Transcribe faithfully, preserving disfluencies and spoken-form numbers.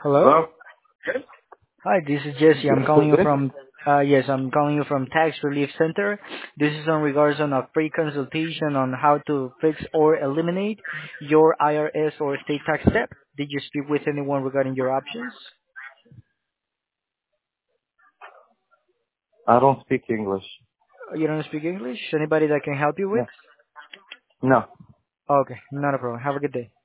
Hello? Hello? Hi, this is Jesse. I'm Yes, calling who's you this? from, uh, yes, I'm calling you from Tax Relief Center. This is on regards on a free consultation on how to fix or eliminate your I R S or state tax debt. Did you speak with anyone regarding your options? I don't speak English. You don't speak English? Anybody that can help you with? No. No. Okay, not a problem. Have a good day.